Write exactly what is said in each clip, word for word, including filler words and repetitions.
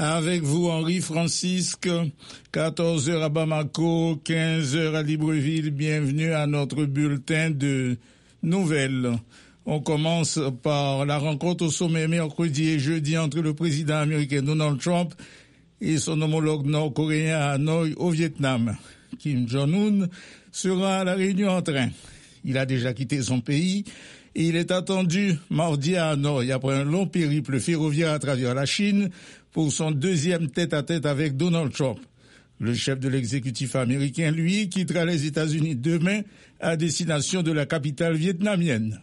Avec vous, Henri Francisque, quatorze heures à Bamako, quinze heures à Libreville. Bienvenue à notre bulletin de nouvelles. On commence par la rencontre au sommet mercredi et jeudi entre le président américain Donald Trump et son homologue nord-coréen à Hanoï au Vietnam. Kim Jong-un sera à la réunion en train. Il a déjà quitté son pays et il est attendu mardi à Hanoï après un long périple ferroviaire à travers la Chine pour son deuxième tête-à-tête avec Donald Trump. Le chef de l'exécutif américain, lui, quittera les États-Unis demain à destination de la capitale vietnamienne.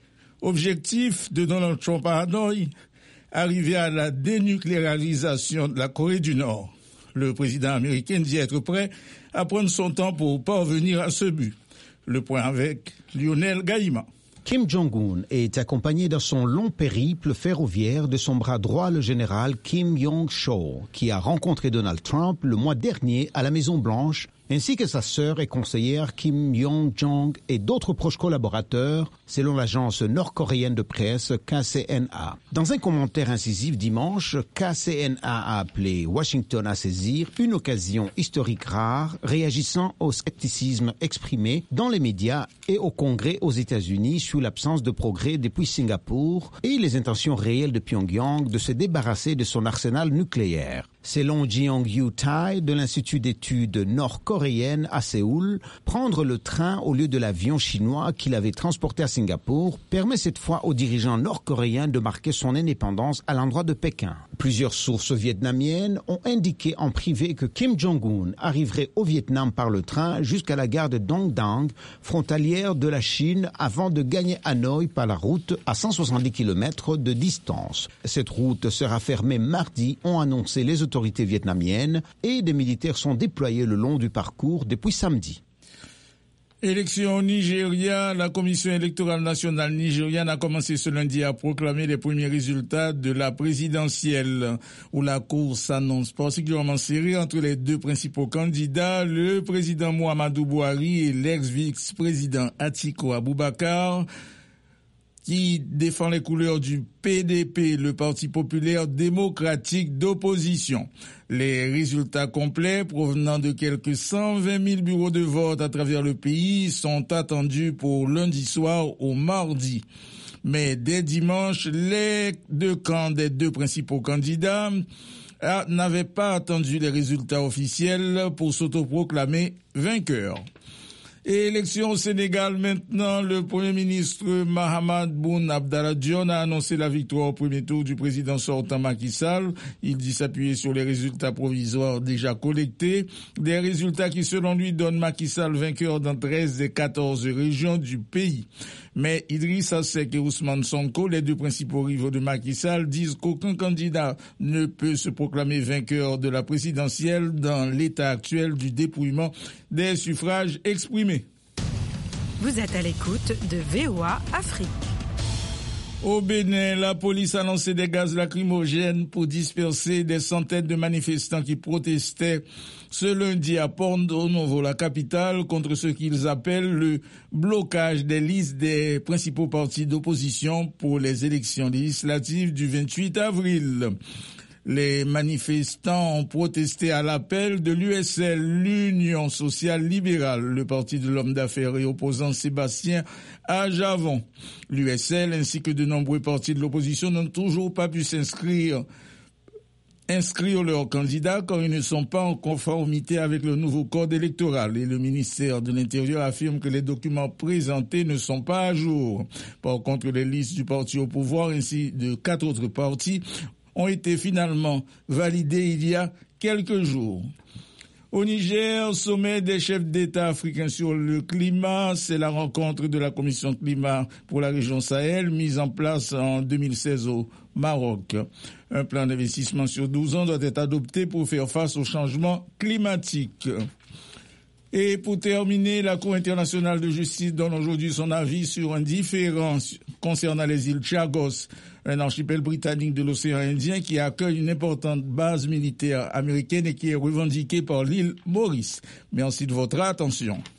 Objectif de Donald Trump à Hanoï, arriver à la dénucléarisation de la Corée du Nord. Le président américain dit être prêt à prendre son temps pour parvenir à ce but. Le point avec Lionel Gaïma. Kim Jong-un est accompagné dans son long périple ferroviaire de son bras droit, le général Kim Yong-chol, qui a rencontré Donald Trump le mois dernier à la Maison-Blanche, ainsi que sa sœur et conseillère Kim Yong-jong et d'autres proches collaborateurs, selon l'agence nord-coréenne de presse K C N A. Dans un commentaire incisif dimanche, K C N A a appelé Washington à saisir une occasion historique rare, réagissant au scepticisme exprimé dans les médias et au Congrès aux États-Unis sur l'absence de progrès depuis Singapour et les intentions réelles de Pyongyang de se débarrasser de son arsenal nucléaire. Selon Jeong-Yu Tai de l'Institut d'études nord-coréennes à Séoul, prendre le train au lieu de l'avion chinois qu'il avait transporté à Singapour permet cette fois aux dirigeants nord-coréens de marquer son indépendance à l'endroit de Pékin. Plusieurs sources vietnamiennes ont indiqué en privé que Kim Jong-un arriverait au Vietnam par le train jusqu'à la gare de Dong Dang, frontalière de la Chine, avant de gagner Hanoï par la route à cent soixante-dix kilomètres de distance. Cette route sera fermée mardi, ont annoncé les autorités vietnamiennes, et des militaires sont déployés le long du parcours depuis samedi. Élection au Nigeria, la Commission électorale nationale nigériane a commencé ce lundi à proclamer les premiers résultats de la présidentielle, où la course s'annonce particulièrement serrée entre les deux principaux candidats, le président Muhammadu Buhari et l'ex-vice-président Atiku Abubakar, qui défend les couleurs du P D P, le Parti populaire démocratique d'opposition. Les résultats complets provenant de quelques cent vingt mille bureaux de vote à travers le pays sont attendus pour lundi soir au mardi. Mais dès dimanche, les deux camps des deux principaux candidats n'avaient pas attendu les résultats officiels pour s'autoproclamer vainqueurs. Et élection au Sénégal maintenant, le Premier ministre Mahammed Boun Abdallah Dionne a annoncé la victoire au premier tour du président sortant Macky Sall. Il dit s'appuyer sur les résultats provisoires déjà collectés, des résultats qui selon lui donnent Macky Sall vainqueur dans treize des quatorze régions du pays. Mais Idrissa Seck et Ousmane Sonko, les deux principaux rivaux de Macky Sall, disent qu'aucun candidat ne peut se proclamer vainqueur de la présidentielle dans l'état actuel du dépouillement des suffrages exprimés. Vous êtes à l'écoute de V O A Afrique. Au Bénin, la police a lancé des gaz lacrymogènes pour disperser des centaines de manifestants qui protestaient ce lundi à Porto Novo, la capitale, contre ce qu'ils appellent le blocage des listes des principaux partis d'opposition pour les élections législatives du vingt-huit avril. Les manifestants ont protesté à l'appel de l'U S L, l'Union sociale libérale, le parti de l'homme d'affaires et opposant Sébastien Ajavon. L'U S L ainsi que de nombreux partis de l'opposition n'ont toujours pas pu s'inscrire inscrire leurs candidats car ils ne sont pas en conformité avec le nouveau code électoral et le ministère de l'Intérieur affirme que les documents présentés ne sont pas à jour. Par contre, les listes du parti au pouvoir ainsi de quatre autres partis ont été finalement validés il y a quelques jours. Au Niger, sommet des chefs d'État africains sur le climat, c'est la rencontre de la Commission climat pour la région Sahel, mise en place en deux mille seize au Maroc. Un plan d'investissement sur douze ans doit être adopté pour faire face au changement climatique. Et pour terminer, la Cour internationale de justice donne aujourd'hui son avis sur un différend concernant les îles Chagos, un archipel britannique de l'océan Indien qui accueille une importante base militaire américaine et qui est revendiquée par l'île Maurice. Merci de votre attention.